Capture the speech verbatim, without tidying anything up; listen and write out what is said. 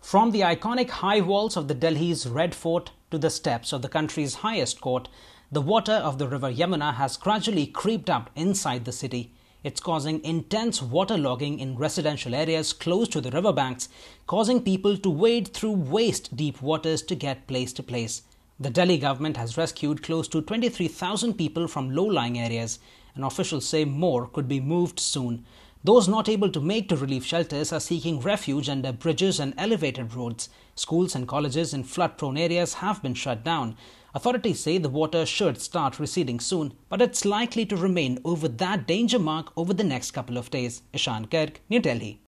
From the iconic high walls of the Delhi's Red Fort to the steps of the country's highest court, the water of the river Yamuna has gradually creeped up inside the city. It's causing intense waterlogging in residential areas close to the riverbanks, causing people to wade through waist-deep waters to get place to place. The Delhi government has rescued close to twenty-three thousand people from low-lying areas, and officials say more could be moved soon. Those not able to make to relief shelters are seeking refuge under bridges and elevated roads. Schools and colleges in flood-prone areas have been shut down. Authorities say the water should start receding soon, but it's likely to remain over that danger mark over the next couple of days. Ishan Garg, New Delhi.